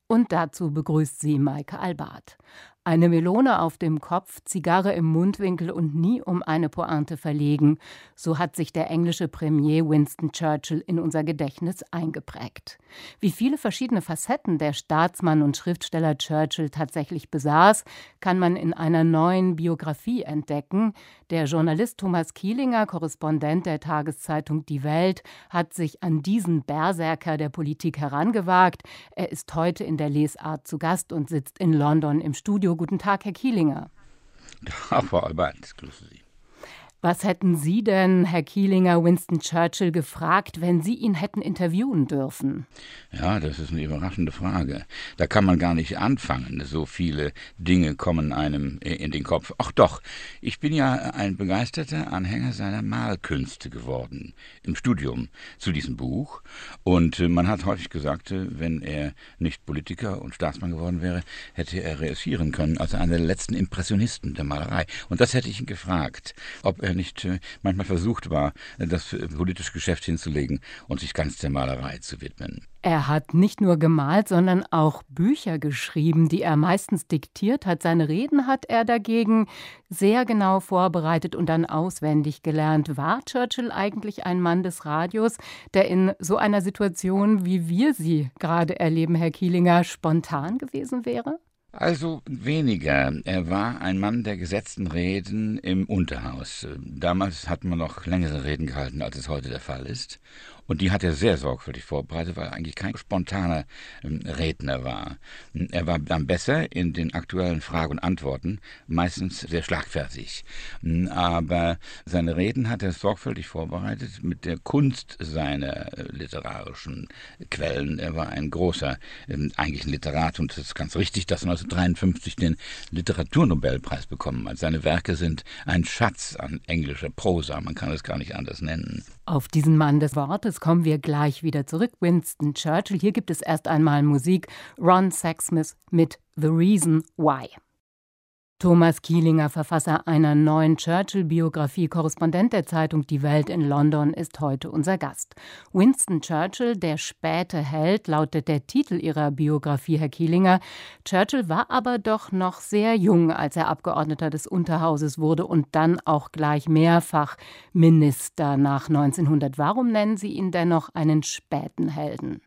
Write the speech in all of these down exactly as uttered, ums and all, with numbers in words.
Und dazu begrüßt sie Maike Albart. Eine Melone auf dem Kopf, Zigarre im Mundwinkel und nie um eine Pointe verlegen. So hat sich der englische Premier Winston Churchill in unser Gedächtnis eingeprägt. Wie viele verschiedene Facetten der Staatsmann und Schriftsteller Churchill tatsächlich besaß, kann man in einer neuen Biografie entdecken. Der Journalist Thomas Kielinger, Korrespondent der Tageszeitung Die Welt, hat sich an diesen Berserker der Politik herangewagt. Er ist heute in der Lesart zu Gast und sitzt in London im Studio. Guten Tag, Herr Kielinger. Ja, Frau Albert, grüße Sie. Was hätten Sie denn, Herr Kielinger, Winston Churchill gefragt, wenn Sie ihn hätten interviewen dürfen? Ja, das ist eine überraschende Frage. Da kann man gar nicht anfangen. So viele Dinge kommen einem in den Kopf. Ach doch, ich bin ja ein begeisterter Anhänger seiner Malkünste geworden im Studium zu diesem Buch. Und man hat häufig gesagt, wenn er nicht Politiker und Staatsmann geworden wäre, hätte er reüssieren können als einer der letzten Impressionisten der Malerei. Und das hätte ich ihn gefragt, ob er nicht äh, manchmal versucht war, das politische Geschäft hinzulegen und sich ganz der Malerei zu widmen. Er hat nicht nur gemalt, sondern auch Bücher geschrieben, die er meistens diktiert hat. Seine Reden hat er dagegen sehr genau vorbereitet und dann auswendig gelernt. War Churchill eigentlich ein Mann des Radios, der in so einer Situation, wie wir sie gerade erleben, Herr Kielinger, spontan gewesen wäre? Also weniger. Er war ein Mann der gesetzten Reden im Unterhaus. Damals hat man noch längere Reden gehalten, als es heute der Fall ist. Und die hat er sehr sorgfältig vorbereitet, weil er eigentlich kein spontaner ähm, Redner war. Er war dann besser in den aktuellen Fragen und Antworten, meistens sehr schlagfertig. Aber seine Reden hat er sorgfältig vorbereitet mit der Kunst seiner äh, literarischen Quellen. Er war ein großer, ähm, eigentlich ein Literat, und es ist ganz richtig, dass er neunzehnhundertdreiundfünfzig den Literaturnobelpreis bekommen hat. Seine Werke sind ein Schatz an englischer Prosa, man kann es gar nicht anders nennen. Auf diesen Mann des Wortes kommen wir gleich wieder zurück. Winston Churchill. Hier gibt es erst einmal Musik. Ron Sexsmith mit The Reason Why. Thomas Kielinger, Verfasser einer neuen Churchill-Biografie, Korrespondent der Zeitung Die Welt in London, ist heute unser Gast. Winston Churchill, der späte Held, lautet der Titel Ihrer Biografie, Herr Kielinger. Churchill war aber doch noch sehr jung, als er Abgeordneter des Unterhauses wurde und dann auch gleich mehrfach Minister nach neunzehnhundert. Warum nennen Sie ihn dennoch einen späten Helden?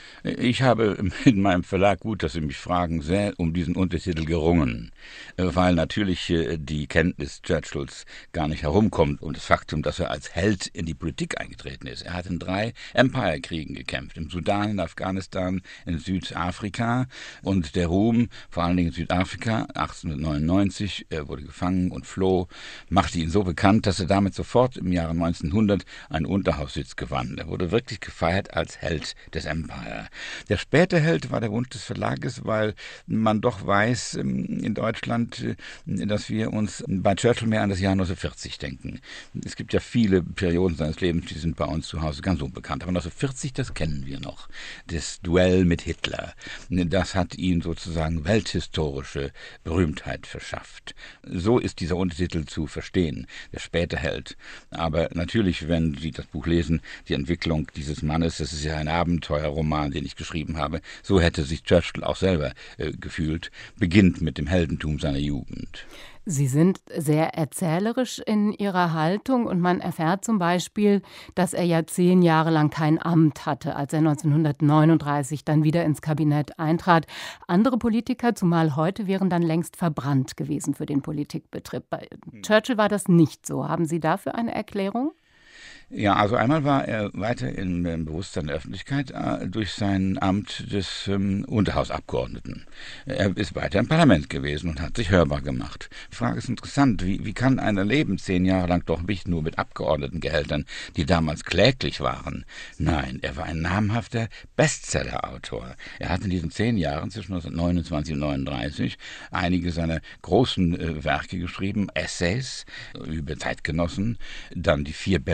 Ich habe in meinem Verlag, gut, dass Sie mich fragen, sehr um diesen Untertitel gerungen, weil natürlich die Kenntnis Churchills gar nicht herumkommt und das Faktum, dass er als Held in die Politik eingetreten ist. Er hat in drei Empire-Kriegen gekämpft, im Sudan, in Afghanistan, in Südafrika, und der Ruhm, vor allen Dingen in Südafrika, achtzehnhundertneunundneunzig, er wurde gefangen und floh, machte ihn so bekannt, dass er damit sofort im Jahre neunzehnhundert einen Unterhaussitz gewann. Er wurde wirklich gefeiert als Held des Empire. Der späte Held war der Wunsch des Verlages, weil man doch weiß in Deutschland, dass wir uns bei Churchill mehr an das Jahr neunzehnhundertvierzig denken. Es gibt ja viele Perioden seines Lebens, die sind bei uns zu Hause ganz unbekannt. Aber neunzehnhundertvierzig, das kennen wir noch. Das Duell mit Hitler, das hat ihm sozusagen welthistorische Berühmtheit verschafft. So ist dieser Untertitel zu verstehen, der späte Held. Aber natürlich, wenn Sie das Buch lesen, die Entwicklung dieses Mannes, das ist ja ein Abenteuerroman, den ich geschrieben habe, so hätte sich Churchill auch selber äh, gefühlt, beginnt mit dem Heldentum seiner Jugend. Sie sind sehr erzählerisch in Ihrer Haltung und man erfährt zum Beispiel, dass er ja zehn Jahre lang kein Amt hatte, als er neunzehnhundertneununddreißig dann wieder ins Kabinett eintrat. Andere Politiker, zumal heute, wären dann längst verbrannt gewesen für den Politikbetrieb. Bei Churchill war das nicht so. Haben Sie dafür eine Erklärung? Ja, also einmal war er weiter im Bewusstsein der Öffentlichkeit äh, durch sein Amt des ähm, Unterhausabgeordneten. Er ist weiter im Parlament gewesen und hat sich hörbar gemacht. Die Frage ist interessant, wie, wie kann einer leben, zehn Jahre lang doch nicht nur mit Abgeordnetengehältern, die damals kläglich waren. Nein, er war ein namhafter Bestsellerautor. Er hat in diesen zehn Jahren zwischen neunzehnhundertneunundzwanzig und neununddreißig einige seiner großen äh, Werke geschrieben, Essays über Zeitgenossen, dann die vierbändige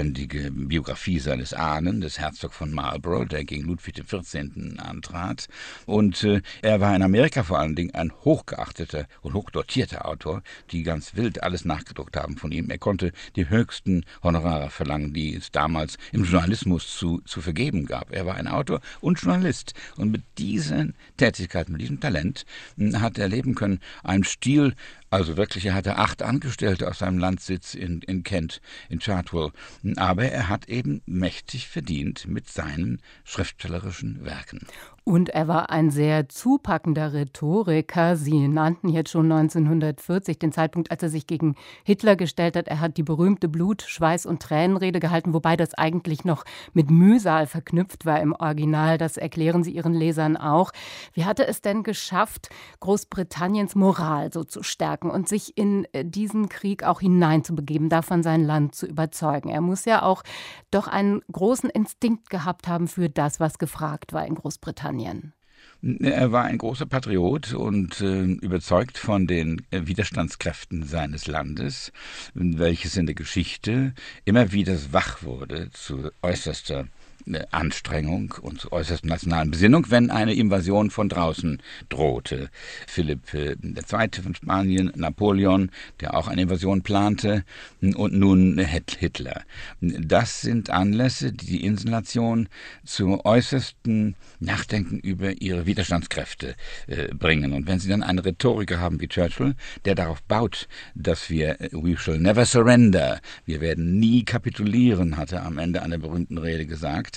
äh, Biografie seines Ahnen, des Herzogs von Marlborough, der gegen Ludwig der vierzehnten antrat. Und äh, er war in Amerika vor allen Dingen ein hochgeachteter und hochdotierter Autor, die ganz wild alles nachgedruckt haben von ihm. Er konnte die höchsten Honorare verlangen, die es damals im Journalismus zu, zu vergeben gab. Er war ein Autor und Journalist. Und mit dieser Tätigkeit, mit diesem Talent mh, hat er leben können. Ein Stil, also wirklich, er hatte acht Angestellte auf seinem Landsitz in, in Kent, in Chartwell. Aber er hat eben mächtig verdient mit seinen schriftstellerischen Werken. Und er war ein sehr zupackender Rhetoriker. Sie nannten jetzt schon neunzehnhundertvierzig den Zeitpunkt, als er sich gegen Hitler gestellt hat. Er hat die berühmte Blut-, Schweiß- und Tränenrede gehalten, wobei das eigentlich noch mit Mühsal verknüpft war im Original. Das erklären Sie Ihren Lesern auch. Wie hat er es denn geschafft, Großbritanniens Moral so zu stärken und sich in diesen Krieg auch hineinzubegeben, davon sein Land zu überzeugen? Er muss ja auch doch einen großen Instinkt gehabt haben für das, was gefragt war in Großbritannien. Er war ein großer Patriot und äh, überzeugt von den äh, Widerstandskräften seines Landes, welches in der Geschichte immer wieder wach wurde zu äußerster Anstrengung und zu äußerster nationalen Besinnung, wenn eine Invasion von draußen drohte. Philipp der Zweite von Spanien, Napoleon, der auch eine Invasion plante, und nun Hitler. Das sind Anlässe, die die Inselnation zum äußersten Nachdenken über ihre Widerstandskräfte äh, bringen. Und wenn Sie dann einen Rhetoriker haben wie Churchill, der darauf baut, dass wir we shall never surrender, wir werden nie kapitulieren, hat er am Ende einer berühmten Rede gesagt,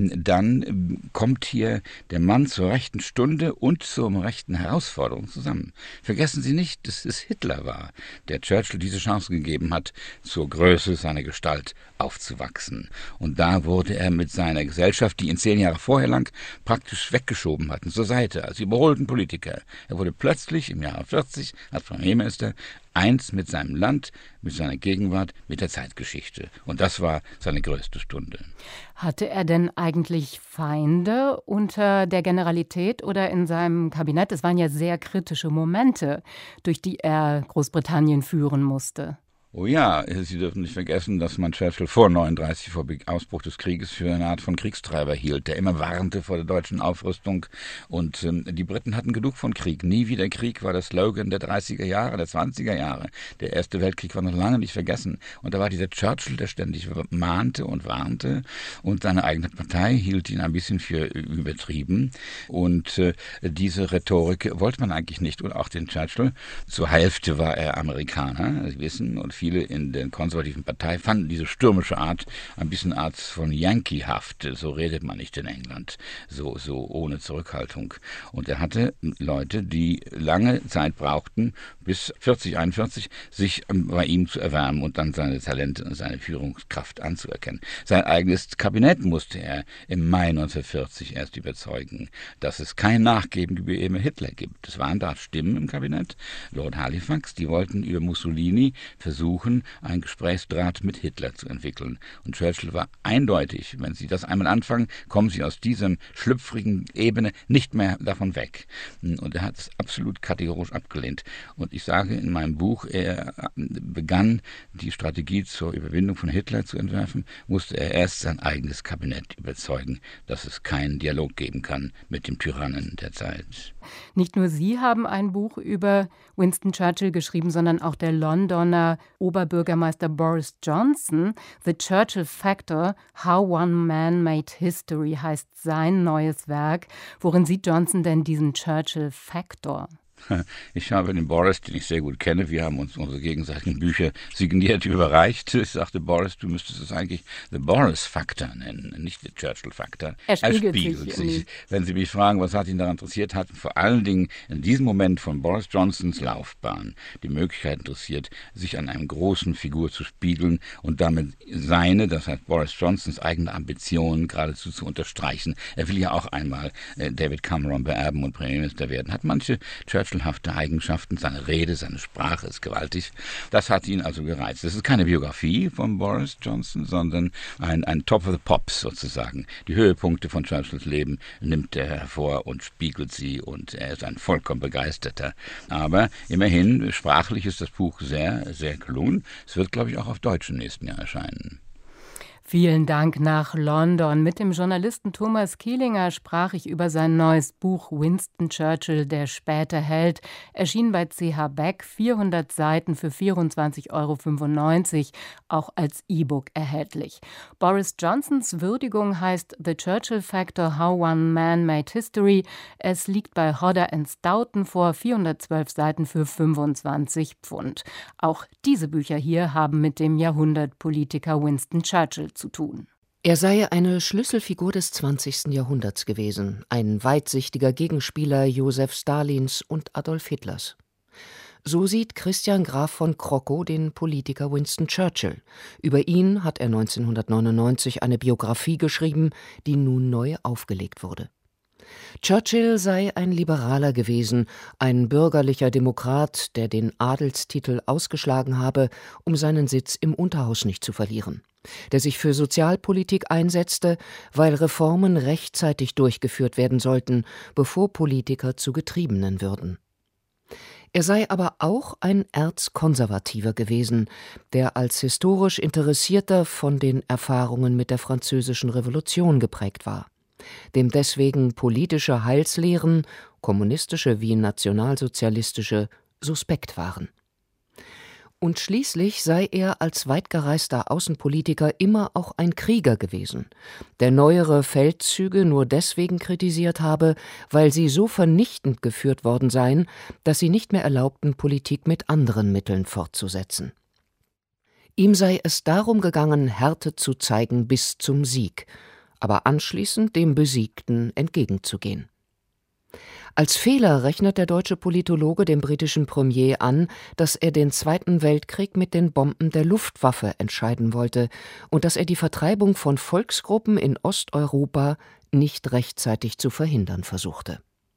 dann kommt hier der Mann zur rechten Stunde und zur rechten Herausforderung zusammen. Vergessen Sie nicht, dass es Hitler war, der Churchill diese Chance gegeben hat, zur Größe seiner Gestalt aufzuwachsen. Und da wurde er mit seiner Gesellschaft, die ihn zehn Jahre vorher lang praktisch weggeschoben hatten, zur Seite, als überholten Politiker. Er wurde plötzlich im Jahre vierzig als Premierminister eins mit seinem Land, mit seiner Gegenwart, mit der Zeitgeschichte. Und das war seine größte Stunde. Hatte er denn eigentlich Feinde unter der Generalität oder in seinem Kabinett? Es waren ja sehr kritische Momente, durch die er Großbritannien führen musste. Oh ja, Sie dürfen nicht vergessen, dass man Churchill vor neununddreißig, vor Ausbruch des Krieges, für eine Art von Kriegstreiber hielt, der immer warnte vor der deutschen Aufrüstung. Und ähm, die Briten hatten genug von Krieg. Nie wieder Krieg war der Slogan der dreißiger Jahre, der zwanziger Jahre. Der Erste Weltkrieg war noch lange nicht vergessen. Und da war dieser Churchill, der ständig mahnte und warnte. Und seine eigene Partei hielt ihn ein bisschen für übertrieben. Und äh, diese Rhetorik wollte man eigentlich nicht. Und auch den Churchill, zur Hälfte war er Amerikaner, Sie wissen, und viele in der konservativen Partei fanden diese stürmische Art ein bisschen Art von Yankee-haft. So redet man nicht in England, so, so ohne Zurückhaltung. Und er hatte Leute, die lange Zeit brauchten, bis vierzig, einundvierzig, sich bei ihm zu erwärmen und dann seine Talente und seine Führungskraft anzuerkennen. Sein eigenes Kabinett musste er im Mai neunzehnhundertvierzig erst überzeugen, dass es kein Nachgeben über eben Hitler gibt. Es waren da Stimmen im Kabinett, Lord Halifax, die wollten über Mussolini versuchen, einen Gesprächsdraht mit Hitler zu entwickeln. Und Churchill war eindeutig, wenn Sie das einmal anfangen, kommen Sie aus diesem schlüpfrigen Ebene nicht mehr davon weg. Und er hat es absolut kategorisch abgelehnt. Und ich sage in meinem Buch, er begann die Strategie zur Überwindung von Hitler zu entwerfen, musste er erst sein eigenes Kabinett überzeugen, dass es keinen Dialog geben kann mit dem Tyrannen der Zeit. Nicht nur Sie haben ein Buch über Winston Churchill geschrieben, sondern auch der Londoner Oberbürgermeister Boris Johnson. The Churchill Factor, How One Man Made History heißt sein neues Werk. Worin sieht Johnson denn diesen Churchill Factor? Ich habe den Boris, den ich sehr gut kenne, wir haben uns unsere gegenseitigen Bücher signiert überreicht. Ich sagte, Boris, du müsstest es eigentlich The Boris Factor nennen, nicht The Churchill Factor. Er spiegelt, er spiegelt sich. sich. Wenn Sie mich fragen, was hat ihn daran interessiert, hat vor allen Dingen in diesem Moment von Boris Johnsons Laufbahn die Möglichkeit interessiert, sich an einer großen Figur zu spiegeln und damit seine, das heißt Boris Johnsons eigene Ambitionen geradezu zu unterstreichen. Er will ja auch einmal äh, David Cameron beerben und Premierminister werden. Hat manche Churchill hafte Eigenschaften, seine Rede, seine Sprache ist gewaltig. Das hat ihn also gereizt. Das ist keine Biografie von Boris Johnson, sondern ein, ein Top of the Pops sozusagen. Die Höhepunkte von Churchills Leben nimmt er hervor und spiegelt sie und er ist ein vollkommen begeisterter. Aber immerhin, sprachlich ist das Buch sehr, sehr gelungen. Es wird, glaube ich, auch auf Deutsch im nächsten Jahr erscheinen. Vielen Dank nach London. Mit dem Journalisten Thomas Kielinger sprach ich über sein neues Buch Winston Churchill, der späte Held. Erschien bei C H Beck, vierhundert Seiten für vierundzwanzig Euro fünfundneunzig, auch als E-Book erhältlich. Boris Johnsons Würdigung heißt The Churchill Factor, How One Man Made History. Es liegt bei Hodder and Stoughton vor, vierhundertzwölf Seiten für fünfundzwanzig Pfund. Auch diese Bücher hier haben mit dem Jahrhundertpolitiker Winston Churchill zu tun. Er sei eine Schlüsselfigur des zwanzigsten Jahrhunderts gewesen, ein weitsichtiger Gegenspieler Josef Stalins und Adolf Hitlers. So sieht Christian Graf von Krockow den Politiker Winston Churchill. Über ihn hat er neunzehnhundertneunundneunzig eine Biografie geschrieben, die nun neu aufgelegt wurde. Churchill sei ein Liberaler gewesen, ein bürgerlicher Demokrat, der den Adelstitel ausgeschlagen habe, um seinen Sitz im Unterhaus nicht zu verlieren, der sich für Sozialpolitik einsetzte, weil Reformen rechtzeitig durchgeführt werden sollten, bevor Politiker zu Getriebenen würden. Er sei aber auch ein Erzkonservativer gewesen, der als historisch Interessierter von den Erfahrungen mit der Französischen Revolution geprägt war, dem deswegen politische Heilslehren, kommunistische wie nationalsozialistische, suspekt waren. Und schließlich sei er als weitgereister Außenpolitiker immer auch ein Krieger gewesen, der neuere Feldzüge nur deswegen kritisiert habe, weil sie so vernichtend geführt worden seien, dass sie nicht mehr erlaubten, Politik mit anderen Mitteln fortzusetzen. Ihm sei es darum gegangen, Härte zu zeigen bis zum Sieg, aber anschließend dem Besiegten entgegenzugehen. Als Fehler rechnet der deutsche Politologe dem britischen Premier an, dass er den Zweiten Weltkrieg mit den Bomben der Luftwaffe entscheiden wollte und dass er die Vertreibung von Volksgruppen in Osteuropa nicht rechtzeitig zu verhindern versuchte.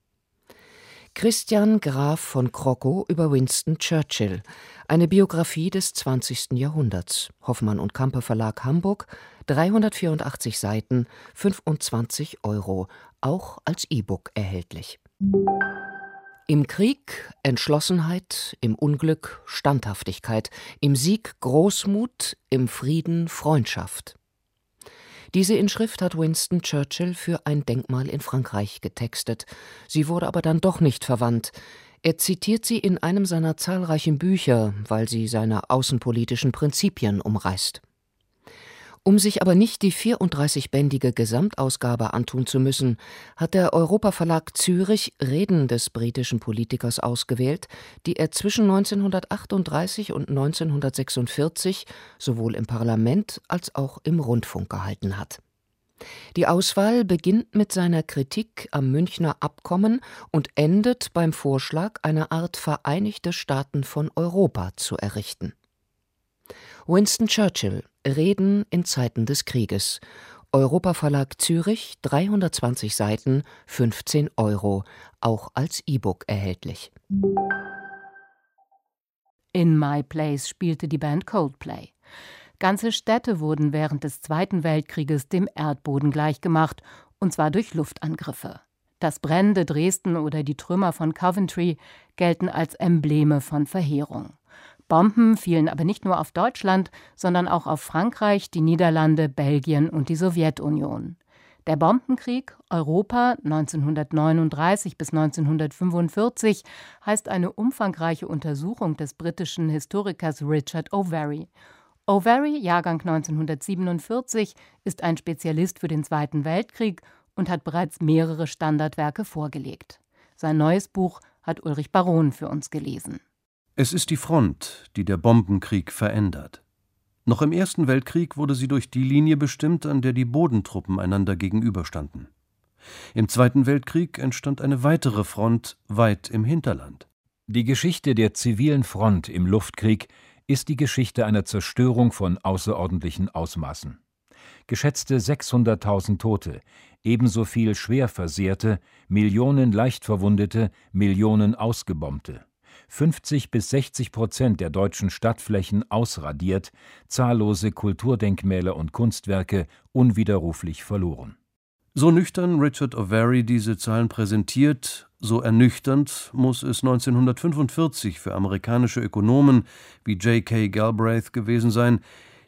Christian Graf von Krockow über Winston Churchill, eine Biografie des zwanzigsten Jahrhunderts, Hoffmann und Campe Verlag Hamburg, dreihundertvierundachtzig Seiten, fünfundzwanzig Euro, auch als E-Book erhältlich. Im Krieg Entschlossenheit, im Unglück Standhaftigkeit, im Sieg Großmut, im Frieden Freundschaft. Diese Inschrift hat Winston Churchill für ein Denkmal in Frankreich getextet. Sie wurde aber dann doch nicht verwandt. Er zitiert sie in einem seiner zahlreichen Bücher, weil sie seine außenpolitischen Prinzipien umreißt. Um sich aber nicht die vierunddreißigbändige Gesamtausgabe antun zu müssen, hat der Europa-Verlag Zürich Reden des britischen Politikers ausgewählt, die er zwischen neunzehnhundertachtunddreißig und neunzehnhundertsechsundvierzig sowohl im Parlament als auch im Rundfunk gehalten hat. Die Auswahl beginnt mit seiner Kritik am Münchner Abkommen und endet beim Vorschlag, eine Art Vereinigte Staaten von Europa zu errichten. Winston Churchill, Reden in Zeiten des Krieges. Europa-Verlag Zürich, dreihundertzwanzig Seiten, fünfzehn Euro, auch als E-Book erhältlich. In My Place spielte die Band Coldplay. Ganze Städte wurden während des Zweiten Weltkrieges dem Erdboden gleichgemacht, und zwar durch Luftangriffe. Das brennende Dresden oder die Trümmer von Coventry gelten als Embleme von Verheerung. Bomben fielen aber nicht nur auf Deutschland, sondern auch auf Frankreich, die Niederlande, Belgien und die Sowjetunion. Der Bombenkrieg Europa neunzehnhundertneununddreißig bis neunzehnhundertfünfundvierzig heißt eine umfangreiche Untersuchung des britischen Historikers Richard O'Very. O'Very, Jahrgang neunzehnhundertsiebenundvierzig, ist ein Spezialist für den Zweiten Weltkrieg und hat bereits mehrere Standardwerke vorgelegt. Sein neues Buch hat Ulrich Baron für uns gelesen. Es ist die Front, die der Bombenkrieg verändert. Noch im Ersten Weltkrieg wurde sie durch die Linie bestimmt, an der die Bodentruppen einander gegenüberstanden. Im Zweiten Weltkrieg entstand eine weitere Front weit im Hinterland. Die Geschichte der zivilen Front im Luftkrieg ist die Geschichte einer Zerstörung von außerordentlichen Ausmaßen. Geschätzte sechshunderttausend Tote, ebenso viel Schwerversehrte, Millionen Leichtverwundete, Millionen Ausgebombte. fünfzig bis sechzig Prozent der deutschen Stadtflächen ausradiert, zahllose Kulturdenkmäler und Kunstwerke unwiderruflich verloren. So nüchtern Richard O'Very diese Zahlen präsentiert, so ernüchternd muss es neunzehnhundertfünfundvierzig für amerikanische Ökonomen wie J K Galbraith gewesen sein,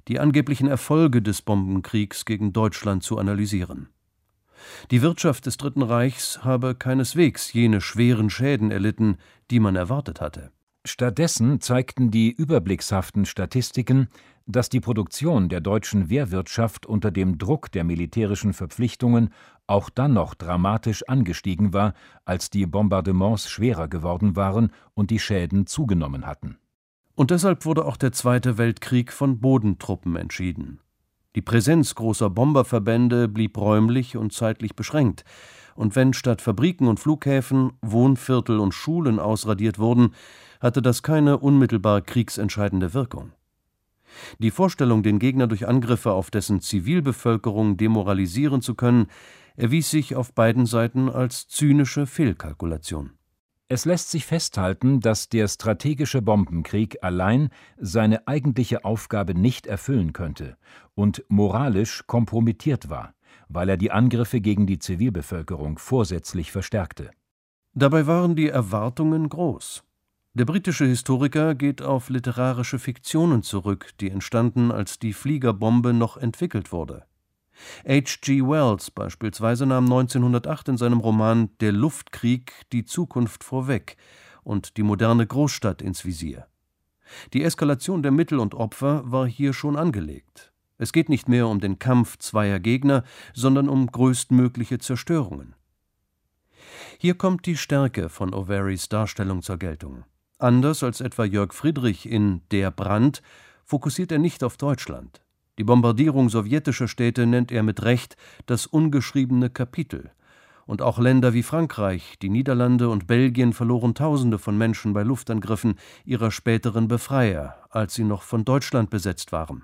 die angeblichen Erfolge des Bombenkriegs gegen Deutschland zu analysieren. Die Wirtschaft des Dritten Reichs habe keineswegs jene schweren Schäden erlitten, die man erwartet hatte. Stattdessen zeigten die überblickshaften Statistiken, dass die Produktion der deutschen Wehrwirtschaft unter dem Druck der militärischen Verpflichtungen auch dann noch dramatisch angestiegen war, als die Bombardements schwerer geworden waren und die Schäden zugenommen hatten. Und deshalb wurde auch der Zweite Weltkrieg von Bodentruppen entschieden. Die Präsenz großer Bomberverbände blieb räumlich und zeitlich beschränkt, und wenn statt Fabriken und Flughäfen Wohnviertel und Schulen ausradiert wurden, hatte das keine unmittelbar kriegsentscheidende Wirkung. Die Vorstellung, den Gegner durch Angriffe auf dessen Zivilbevölkerung demoralisieren zu können, erwies sich auf beiden Seiten als zynische Fehlkalkulation. Es lässt sich festhalten, dass der strategische Bombenkrieg allein seine eigentliche Aufgabe nicht erfüllen könnte und moralisch kompromittiert war, weil er die Angriffe gegen die Zivilbevölkerung vorsätzlich verstärkte. Dabei waren die Erwartungen groß. Der britische Historiker geht auf literarische Fiktionen zurück, die entstanden, als die Fliegerbombe noch entwickelt wurde. H G Wells beispielsweise nahm neunzehnhundertacht in seinem Roman »Der Luftkrieg« die Zukunft vorweg und die moderne Großstadt ins Visier. Die Eskalation der Mittel und Opfer war hier schon angelegt. Es geht nicht mehr um den Kampf zweier Gegner, sondern um größtmögliche Zerstörungen. Hier kommt die Stärke von O'Verrys Darstellung zur Geltung. Anders als etwa Jörg Friedrich in »Der Brand« fokussiert er nicht auf Deutschland. Die Bombardierung sowjetischer Städte nennt er mit Recht das ungeschriebene Kapitel. Und auch Länder wie Frankreich, die Niederlande und Belgien verloren Tausende von Menschen bei Luftangriffen ihrer späteren Befreier, als sie noch von Deutschland besetzt waren.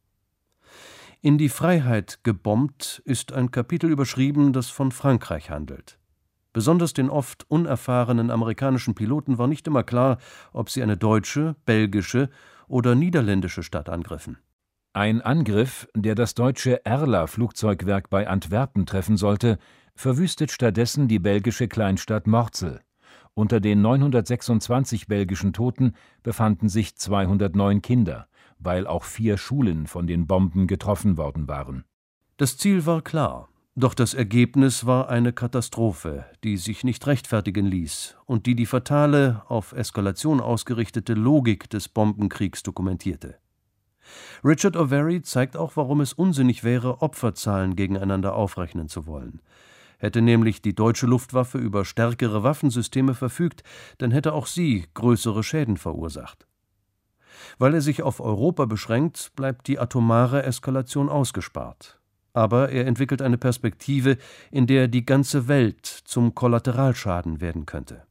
In die Freiheit gebombt ist ein Kapitel überschrieben, das von Frankreich handelt. Besonders den oft unerfahrenen amerikanischen Piloten war nicht immer klar, ob sie eine deutsche, belgische oder niederländische Stadt angriffen. Ein Angriff, der das deutsche Erla-Flugzeugwerk bei Antwerpen treffen sollte, verwüstet stattdessen die belgische Kleinstadt Morzel. Unter den neunhundertsechsundzwanzig belgischen Toten befanden sich zweihundertneun Kinder, weil auch vier Schulen von den Bomben getroffen worden waren. Das Ziel war klar, doch das Ergebnis war eine Katastrophe, die sich nicht rechtfertigen ließ und die die fatale, auf Eskalation ausgerichtete Logik des Bombenkriegs dokumentierte. Richard O'Verry zeigt auch, warum es unsinnig wäre, Opferzahlen gegeneinander aufrechnen zu wollen. Hätte nämlich die deutsche Luftwaffe über stärkere Waffensysteme verfügt, dann hätte auch sie größere Schäden verursacht. Weil er sich auf Europa beschränkt, bleibt die atomare Eskalation ausgespart. Aber er entwickelt eine Perspektive, in der die ganze Welt zum Kollateralschaden werden könnte.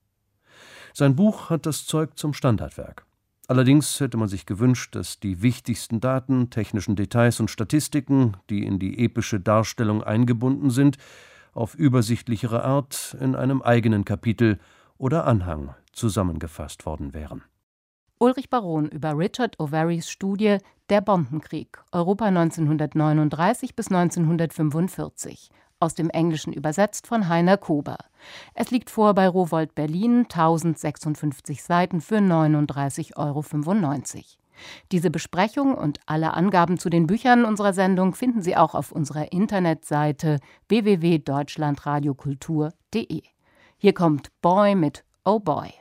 Sein Buch hat das Zeug zum Standardwerk. Allerdings hätte man sich gewünscht, dass die wichtigsten Daten, technischen Details und Statistiken, die in die epische Darstellung eingebunden sind, auf übersichtlichere Art in einem eigenen Kapitel oder Anhang zusammengefasst worden wären. Ulrich Baron über Richard O'Verrys Studie »Der Bombenkrieg, Europa neunzehnhundertneununddreißig bis neunzehnhundertfünfundvierzig«, aus dem Englischen übersetzt von Heiner Kober. Es liegt vor bei Rowohlt Berlin, tausendsechsundfünfzig Seiten für neununddreißig Euro fünfundneunzig. Diese Besprechung und alle Angaben zu den Büchern unserer Sendung finden Sie auch auf unserer Internetseite w w w punkt deutschlandradiokultur punkt de. Hier kommt Boy mit Oh Boy.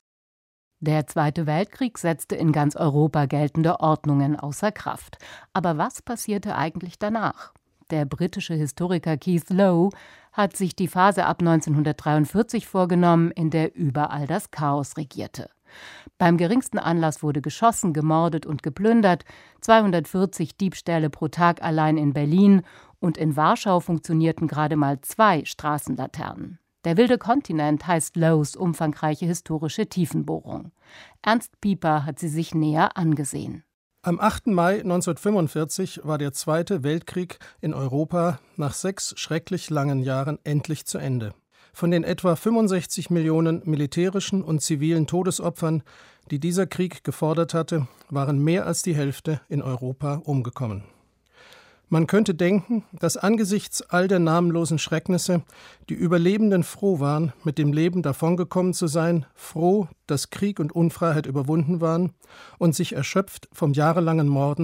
Der Zweite Weltkrieg setzte in ganz Europa geltende Ordnungen außer Kraft. Aber was passierte eigentlich danach? Der britische Historiker Keith Lowe hat sich die Phase ab neunzehnhundertdreiundvierzig vorgenommen, in der überall das Chaos regierte. Beim geringsten Anlass wurde geschossen, gemordet und geplündert, zweihundertvierzig Diebstähle pro Tag allein in Berlin, und in Warschau funktionierten gerade mal zwei Straßenlaternen. Der wilde Kontinent heißt Lowes umfangreiche historische Tiefenbohrung. Ernst Pieper hat sie sich näher angesehen. Am achten Mai neunzehnhundertfünfundvierzig war der Zweite Weltkrieg in Europa nach sechs schrecklich langen Jahren endlich zu Ende. Von den etwa fünfundsechzig Millionen militärischen und zivilen Todesopfern, die dieser Krieg gefordert hatte, waren mehr als die Hälfte in Europa umgekommen. Man könnte denken, dass angesichts all der namenlosen Schrecknisse die Überlebenden froh waren, mit dem Leben davongekommen zu sein, froh, dass Krieg und Unfreiheit überwunden waren und sich erschöpft vom jahrelangen Morden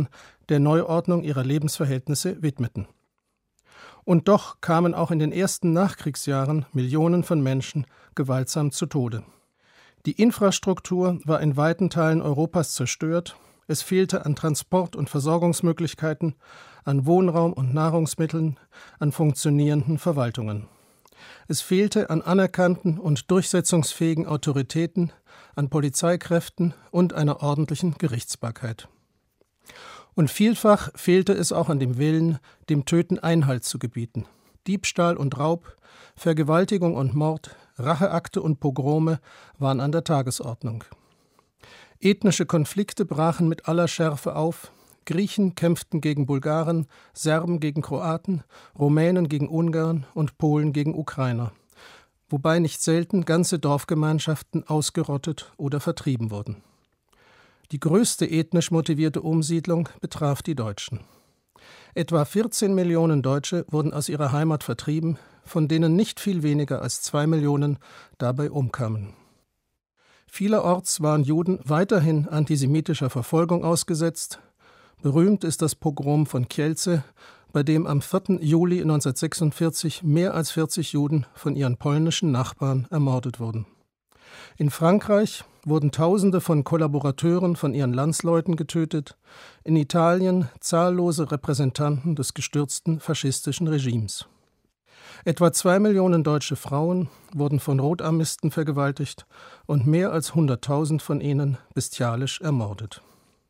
der Neuordnung ihrer Lebensverhältnisse widmeten. Und doch kamen auch in den ersten Nachkriegsjahren Millionen von Menschen gewaltsam zu Tode. Die Infrastruktur war in weiten Teilen Europas zerstört, es fehlte an Transport- und Versorgungsmöglichkeiten, an Wohnraum und Nahrungsmitteln, an funktionierenden Verwaltungen. Es fehlte an anerkannten und durchsetzungsfähigen Autoritäten, an Polizeikräften und einer ordentlichen Gerichtsbarkeit. Und vielfach fehlte es auch an dem Willen, dem Töten Einhalt zu gebieten. Diebstahl und Raub, Vergewaltigung und Mord, Racheakte und Pogrome waren an der Tagesordnung. Ethnische Konflikte brachen mit aller Schärfe auf. Griechen kämpften gegen Bulgaren, Serben gegen Kroaten, Rumänen gegen Ungarn und Polen gegen Ukrainer, wobei nicht selten ganze Dorfgemeinschaften ausgerottet oder vertrieben wurden. Die größte ethnisch motivierte Umsiedlung betraf die Deutschen. Etwa vierzehn Millionen Deutsche wurden aus ihrer Heimat vertrieben, von denen nicht viel weniger als zwei Millionen dabei umkamen. Vielerorts waren Juden weiterhin antisemitischer Verfolgung ausgesetzt. Berühmt ist das Pogrom von Kielce, bei dem am vierten Juli neunzehnhundertsechsundvierzig mehr als vierzig Juden von ihren polnischen Nachbarn ermordet wurden. In Frankreich wurden Tausende von Kollaborateuren von ihren Landsleuten getötet, in Italien zahllose Repräsentanten des gestürzten faschistischen Regimes. Etwa zwei Millionen deutsche Frauen wurden von Rotarmisten vergewaltigt und mehr als hunderttausend von ihnen bestialisch ermordet.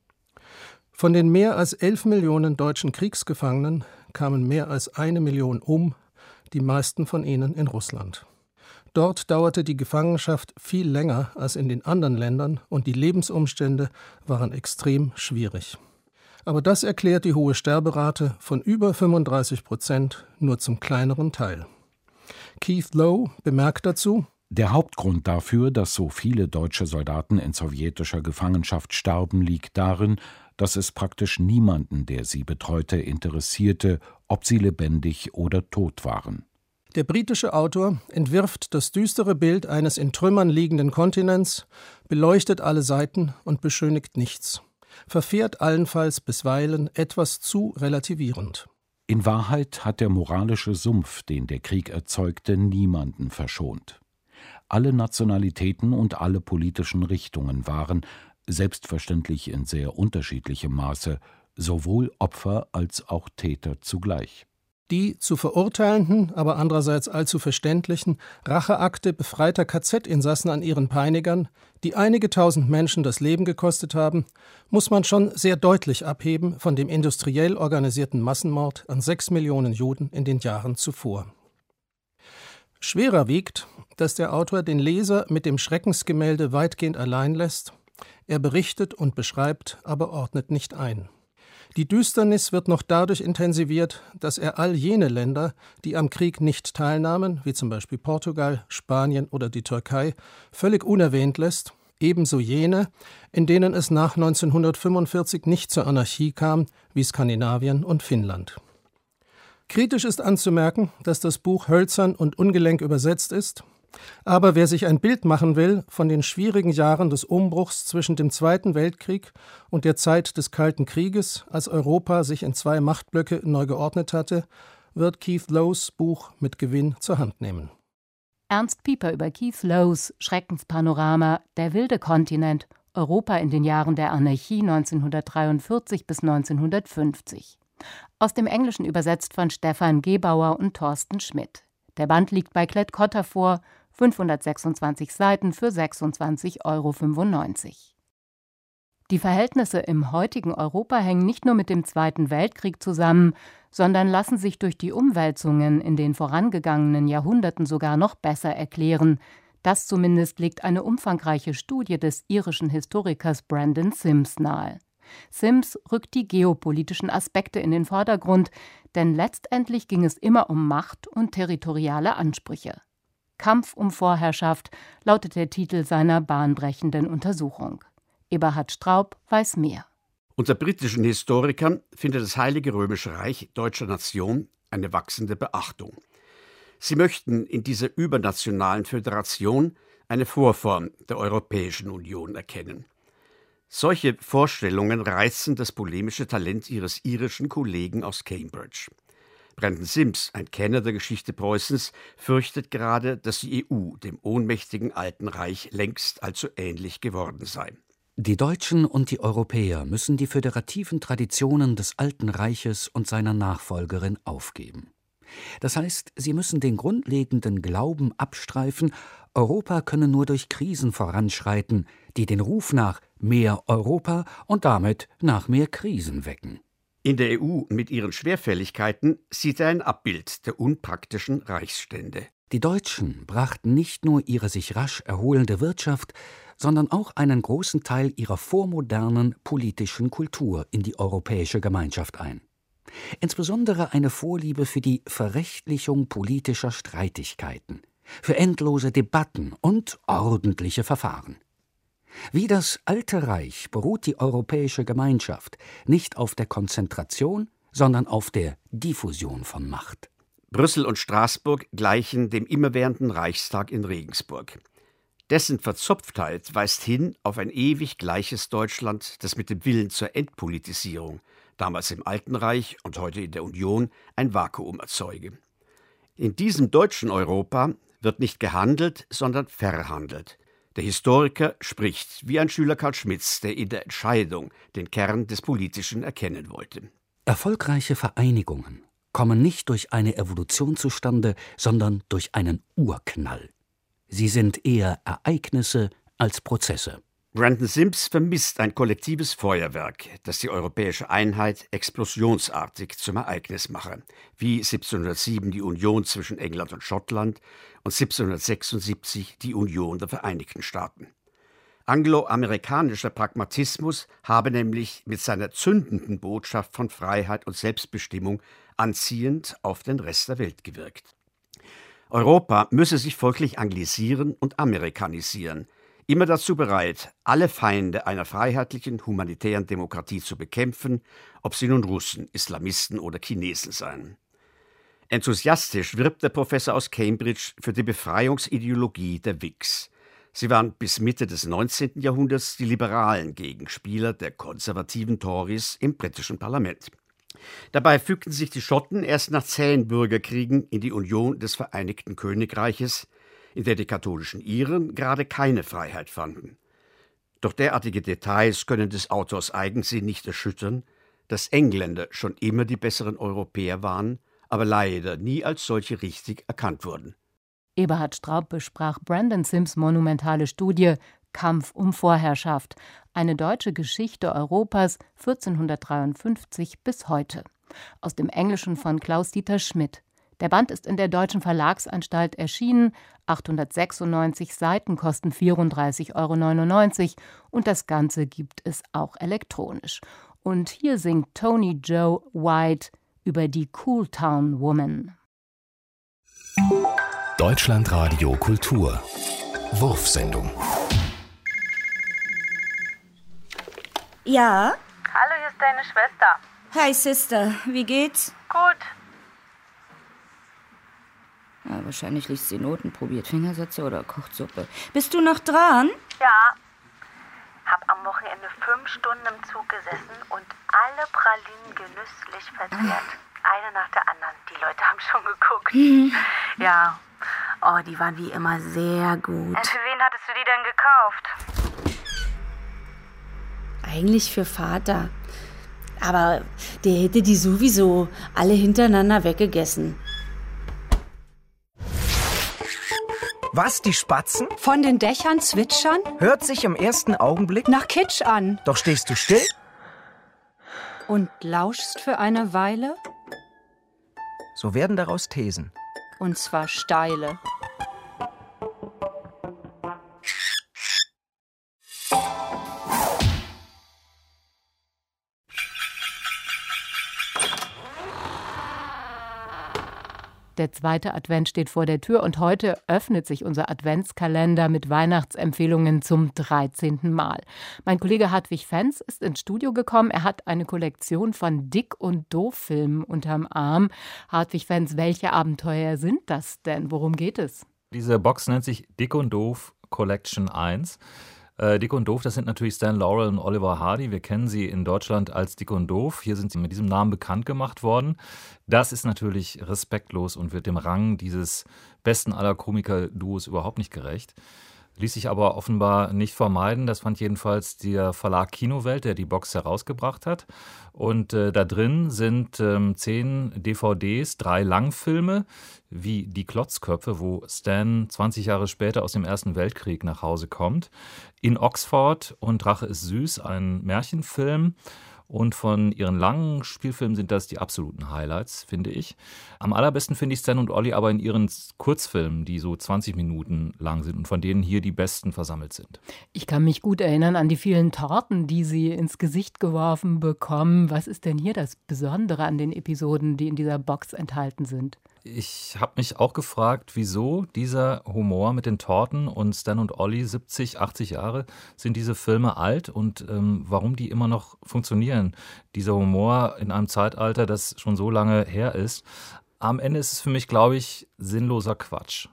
Von den mehr als elf Millionen deutschen Kriegsgefangenen kamen mehr als eine Million um, die meisten von ihnen in Russland. Dort dauerte die Gefangenschaft viel länger als in den anderen Ländern und die Lebensumstände waren extrem schwierig. Aber das erklärt die hohe Sterberate von über fünfunddreißig Prozent nur zum kleineren Teil. Keith Lowe bemerkt dazu: Der Hauptgrund dafür, dass so viele deutsche Soldaten in sowjetischer Gefangenschaft starben, liegt darin, dass es praktisch niemanden, der sie betreute, interessierte, ob sie lebendig oder tot waren. Der britische Autor entwirft das düstere Bild eines in Trümmern liegenden Kontinents, beleuchtet alle Seiten und beschönigt nichts, verfährt allenfalls bisweilen etwas zu relativierend. In Wahrheit hat der moralische Sumpf, den der Krieg erzeugte, niemanden verschont. Alle Nationalitäten und alle politischen Richtungen waren, selbstverständlich in sehr unterschiedlichem Maße, sowohl Opfer als auch Täter zugleich. Die zu verurteilenden, aber andererseits allzu verständlichen Racheakte befreiter K Z-Insassen an ihren Peinigern, die einige tausend Menschen das Leben gekostet haben, muss man schon sehr deutlich abheben von dem industriell organisierten Massenmord an sechs Millionen Juden in den Jahren zuvor. Schwerer wiegt, dass der Autor den Leser mit dem Schreckensgemälde weitgehend allein lässt. Er berichtet und beschreibt, aber ordnet nicht ein. Die Düsternis wird noch dadurch intensiviert, dass er all jene Länder, die am Krieg nicht teilnahmen, wie zum Beispiel Portugal, Spanien oder die Türkei, völlig unerwähnt lässt, ebenso jene, in denen es nach neunzehnhundertfünfundvierzig nicht zur Anarchie kam, wie Skandinavien und Finnland. Kritisch ist anzumerken, dass das Buch hölzern und ungelenk übersetzt ist, aber wer sich ein Bild machen will von den schwierigen Jahren des Umbruchs zwischen dem Zweiten Weltkrieg und der Zeit des Kalten Krieges, als Europa sich in zwei Machtblöcke neu geordnet hatte, wird Keith Lowes Buch mit Gewinn zur Hand nehmen. Ernst Pieper über Keith Lowes Schreckenspanorama Der wilde Kontinent, Europa in den Jahren der Anarchie neunzehnhundertdreiundvierzig bis neunzehnhundertfünfzig. Aus dem Englischen übersetzt von Stefan Gebauer und Thorsten Schmidt. Der Band liegt bei Klett-Cotta vor, fünfhundertsechsundzwanzig Seiten für sechsundzwanzig Euro fünfundneunzig. Die Verhältnisse im heutigen Europa hängen nicht nur mit dem Zweiten Weltkrieg zusammen, sondern lassen sich durch die Umwälzungen in den vorangegangenen Jahrhunderten sogar noch besser erklären. Das zumindest legt eine umfangreiche Studie des irischen Historikers Brandon Sims nahe. Sims rückt die geopolitischen Aspekte in den Vordergrund, denn letztendlich ging es immer um Macht und territoriale Ansprüche. Kampf um Vorherrschaft lautet der Titel seiner bahnbrechenden Untersuchung. Eberhard Straub weiß mehr. Unter britischen Historikern findet das Heilige Römische Reich deutscher Nation eine wachsende Beachtung. Sie möchten in dieser übernationalen Föderation eine Vorform der Europäischen Union erkennen. Solche Vorstellungen reizen das polemische Talent ihres irischen Kollegen aus Cambridge. Brandon Sims, ein Kenner der Geschichte Preußens, fürchtet gerade, dass die E U dem ohnmächtigen Alten Reich längst allzu ähnlich geworden sei. Die Deutschen und die Europäer müssen die föderativen Traditionen des Alten Reiches und seiner Nachfolgerin aufgeben. Das heißt, sie müssen den grundlegenden Glauben abstreifen, Europa könne nur durch Krisen voranschreiten, die den Ruf nach mehr Europa und damit nach mehr Krisen wecken. In der E U mit ihren Schwerfälligkeiten sieht er ein Abbild der unpraktischen Reichsstände. Die Deutschen brachten nicht nur ihre sich rasch erholende Wirtschaft, sondern auch einen großen Teil ihrer vormodernen politischen Kultur in die europäische Gemeinschaft ein. Insbesondere eine Vorliebe für die Verrechtlichung politischer Streitigkeiten, für endlose Debatten und ordentliche Verfahren. Wie das Alte Reich beruht die europäische Gemeinschaft nicht auf der Konzentration, sondern auf der Diffusion von Macht. Brüssel und Straßburg gleichen dem immerwährenden Reichstag in Regensburg. Dessen Verzopftheit weist hin auf ein ewig gleiches Deutschland, das mit dem Willen zur Entpolitisierung, damals im Alten Reich und heute in der Union, ein Vakuum erzeuge. In diesem deutschen Europa wird nicht gehandelt, sondern verhandelt. Der Historiker spricht wie ein Schüler Karl Schmitts, der in der Entscheidung den Kern des Politischen erkennen wollte. Erfolgreiche Vereinigungen kommen nicht durch eine Evolution zustande, sondern durch einen Urknall. Sie sind eher Ereignisse als Prozesse. Brandon Sims vermisst ein kollektives Feuerwerk, das die europäische Einheit explosionsartig zum Ereignis mache, wie siebzehnhundertsieben die Union zwischen England und Schottland und siebzehnhundertsechsundsiebzig die Union der Vereinigten Staaten. Angloamerikanischer Pragmatismus habe nämlich mit seiner zündenden Botschaft von Freiheit und Selbstbestimmung anziehend auf den Rest der Welt gewirkt. Europa müsse sich folglich anglisieren und amerikanisieren, immer dazu bereit, alle Feinde einer freiheitlichen, humanitären Demokratie zu bekämpfen, ob sie nun Russen, Islamisten oder Chinesen seien. Enthusiastisch wirbt der Professor aus Cambridge für die Befreiungsideologie der Whigs. Sie waren bis Mitte des neunzehnten Jahrhunderts die liberalen Gegenspieler der konservativen Tories im britischen Parlament. Dabei fügten sich die Schotten erst nach zähen Bürgerkriegen in die Union des Vereinigten Königreiches, in der die katholischen Iren gerade keine Freiheit fanden. Doch derartige Details können des Autors Eigensinn nicht erschüttern, dass Engländer schon immer die besseren Europäer waren, aber leider nie als solche richtig erkannt wurden. Eberhard Straub besprach Brandon Sims' monumentale Studie »Kampf um Vorherrschaft«, eine deutsche Geschichte Europas vierzehnhundertdreiundfünfzig bis heute. Aus dem Englischen von Klaus-Dieter Schmidt. Der Band ist in der Deutschen Verlagsanstalt erschienen, achthundertsechsundneunzig Seiten kosten vierunddreißig Euro neunundneunzig und das Ganze gibt es auch elektronisch. Und hier singt Tony Joe White über die Cool Town Woman. Deutschlandradio Kultur Wurfsendung. Ja? Hallo, hier ist deine Schwester. Hi, Sister. Wie geht's? Gut. Ja, wahrscheinlich liest sie Noten, probiert Fingersätze oder kocht Suppe. Bist du noch dran? Ja. Hab am Wochenende fünf Stunden im Zug gesessen und alle Pralinen genüsslich verzehrt. Ah. Eine nach der anderen. Die Leute haben schon geguckt. Mhm. Ja. Oh, die waren wie immer sehr gut. Und für wen hattest du die denn gekauft? Eigentlich für Vater. Aber der hätte die sowieso alle hintereinander weggegessen. Was, die Spatzen? Von den Dächern zwitschern? Hört sich im ersten Augenblick nach Kitsch an. Doch stehst du still? Und lauschst für eine Weile? So werden daraus Thesen. Und zwar steile. Der zweite Advent steht vor der Tür und heute öffnet sich unser Adventskalender mit Weihnachtsempfehlungen zum dreizehnten Mal. Mein Kollege Hartwig Fenz ist ins Studio gekommen. Er hat eine Kollektion von Dick- und Doof-Filmen unterm Arm. Hartwig Fenz, welche Abenteuer sind das denn? Worum geht es? Diese Box nennt sich Dick und Doof Collection eins. Äh, Dick und Doof, das sind natürlich Stan Laurel und Oliver Hardy. Wir kennen sie in Deutschland als Dick und Doof. Hier sind sie mit diesem Namen bekannt gemacht worden. Das ist natürlich respektlos und wird dem Rang dieses besten aller Komiker-Duos überhaupt nicht gerecht. Ließ sich aber offenbar nicht vermeiden. Das fand jedenfalls der Verlag Kinowelt, der die Box herausgebracht hat. Und äh, da drin sind ähm, zehn D V Ds, drei Langfilme, wie Die Klotzköpfe, wo Stan zwanzig Jahre später aus dem Ersten Weltkrieg nach Hause kommt. In Oxford und Drache ist süß, ein Märchenfilm. Und von ihren langen Spielfilmen sind das die absoluten Highlights, finde ich. Am allerbesten finde ich Stan und Olli aber in ihren Kurzfilmen, die so zwanzig Minuten lang sind und von denen hier die besten versammelt sind. Ich kann mich gut erinnern an die vielen Torten, die sie ins Gesicht geworfen bekommen. Was ist denn hier das Besondere an den Episoden, die in dieser Box enthalten sind? Ich habe mich auch gefragt, wieso dieser Humor mit den Torten und Stan und Olli, siebzig, achtzig Jahre, sind diese Filme alt und ähm, warum die immer noch funktionieren. Dieser Humor in einem Zeitalter, das schon so lange her ist. Am Ende ist es für mich, glaube ich, sinnloser Quatsch.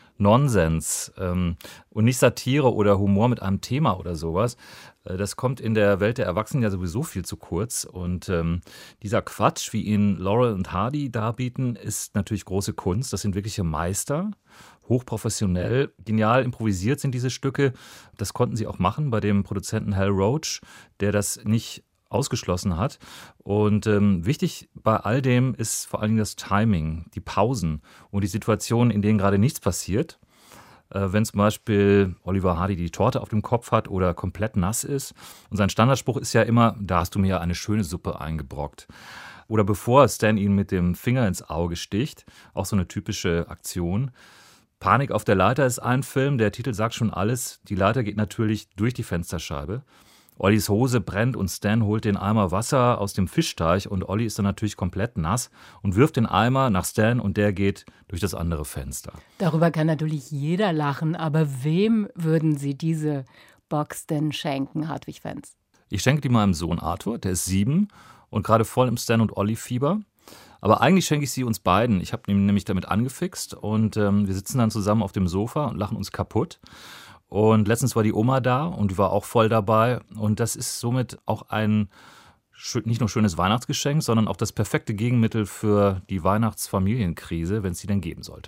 Nonsens ähm, und nicht Satire oder Humor mit einem Thema oder sowas. Äh, das kommt in der Welt der Erwachsenen ja sowieso viel zu kurz. Und ähm, dieser Quatsch, wie ihn Laurel und Hardy darbieten, ist natürlich große Kunst. Das sind wirkliche Meister, hochprofessionell, genial improvisiert sind diese Stücke. Das konnten sie auch machen bei dem Produzenten Hal Roach, der das nicht ausgeschlossen hat. Und ähm, wichtig bei all dem ist vor allen Dingen das Timing, die Pausen und die Situationen, in denen gerade nichts passiert. Äh, wenn zum Beispiel Oliver Hardy die Torte auf dem Kopf hat oder komplett nass ist. Und sein Standardspruch ist ja immer, da hast du mir ja eine schöne Suppe eingebrockt. Oder bevor Stan ihn mit dem Finger ins Auge sticht, auch so eine typische Aktion. Panik auf der Leiter ist ein Film, der Titel sagt schon alles. Die Leiter geht natürlich durch die Fensterscheibe. Ollis Hose brennt und Stan holt den Eimer Wasser aus dem Fischteich und Olli ist dann natürlich komplett nass und wirft den Eimer nach Stan und der geht durch das andere Fenster. Darüber kann natürlich jeder lachen, aber wem würden Sie diese Box denn schenken, Hartwig Fenz? Ich schenke die meinem Sohn Arthur, der ist sieben und gerade voll im Stan und Olli Fieber. Aber eigentlich schenke ich sie uns beiden. Ich habe ihn nämlich damit angefixt und ähm, wir sitzen dann zusammen auf dem Sofa und lachen uns kaputt. Und letztens war die Oma da und die war auch voll dabei. Und das ist somit auch ein nicht nur schönes Weihnachtsgeschenk, sondern auch das perfekte Gegenmittel für die Weihnachtsfamilienkrise, wenn es sie denn geben sollte.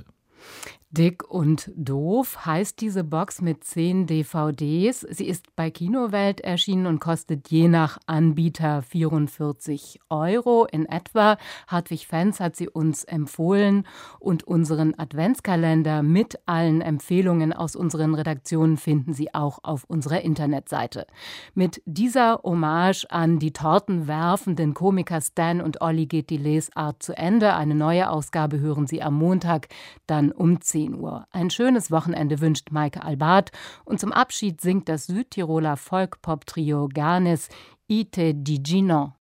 Dick und Doof heißt diese Box mit zehn D V Ds. Sie ist bei Kinowelt erschienen und kostet je nach Anbieter vierundvierzig Euro in etwa. Hartwig Fenz hat sie uns empfohlen und unseren Adventskalender mit allen Empfehlungen aus unseren Redaktionen finden Sie auch auf unserer Internetseite. Mit dieser Hommage an die tortenwerfenden Komiker Stan und Olli geht die Lesart zu Ende. Eine neue Ausgabe hören Sie am Montag, dann um zehn Uhr. Ein schönes Wochenende wünscht Maike Albart und zum Abschied singt das Südtiroler Folk-Pop-Trio Garnes Ite di Gino.